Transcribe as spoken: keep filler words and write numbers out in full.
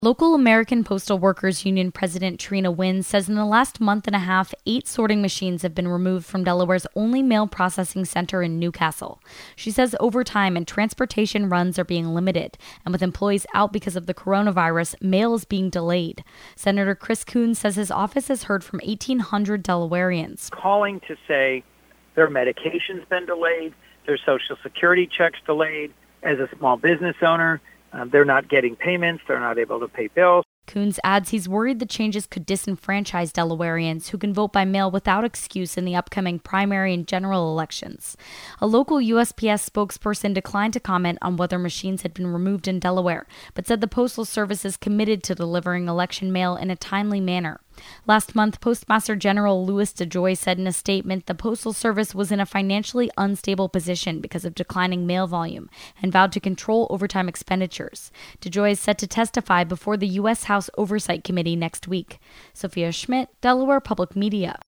Local American Postal Workers Union President Trina Wynn says in the last month and a half, eight sorting machines have been removed from Delaware's only mail processing center in Newcastle. She says overtime and transportation runs are being limited, and with employees out because of the coronavirus, mail is being delayed. Senator Chris Coons says his office has heard from eighteen hundred Delawareans calling to say their medication's been delayed, their Social Security checks delayed. As a small business owner, Uh, they're not getting payments. They're not able to pay bills. Coons adds he's worried the changes could disenfranchise Delawareans who can vote by mail without excuse in the upcoming primary and general elections. A local U S P S spokesperson declined to comment on whether machines had been removed in Delaware, but said the Postal Service is committed to delivering election mail in a timely manner. Last month, Postmaster General Louis DeJoy said in a statement the Postal Service was in a financially unstable position because of declining mail volume and vowed to control overtime expenditures. DeJoy is set to testify before the U S House Oversight Committee next week. Sophia Schmidt, Delaware Public Media.